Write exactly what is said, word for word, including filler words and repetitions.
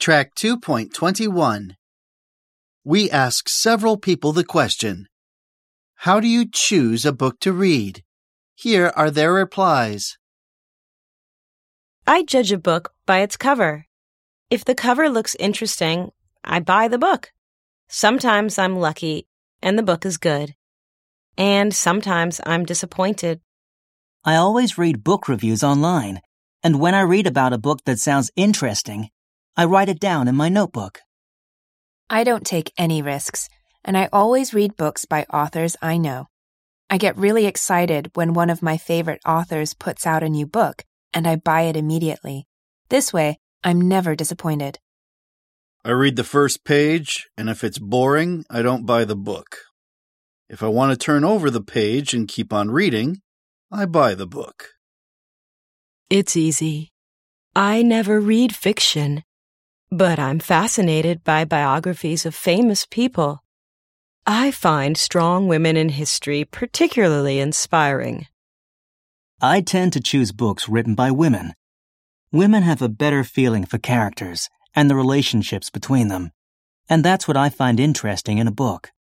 Track two point two one. We ask several people the question, how do you choose a book to read? Here are their replies. I judge a book by its cover. If the cover looks interesting, I buy the book. Sometimes I'm lucky and the book is good. And sometimes I'm disappointed. I always read book reviews online, and when I read about a book that sounds interesting, I write it down in my notebook. I don't take any risks, and I always read books by authors I know. I get really excited when one of my favorite authors puts out a new book, and I buy it immediately. This way, I'm never disappointed. I read the first page, and if it's boring, I don't buy the book. If I want to turn over the page and keep on reading, I buy the book. It's easy. I never read fiction, but I'm fascinated by biographies of famous people. I find strong women in history particularly inspiring. I tend to choose books written by women. Women have a better feeling for characters and the relationships between them, and that's what I find interesting in a book.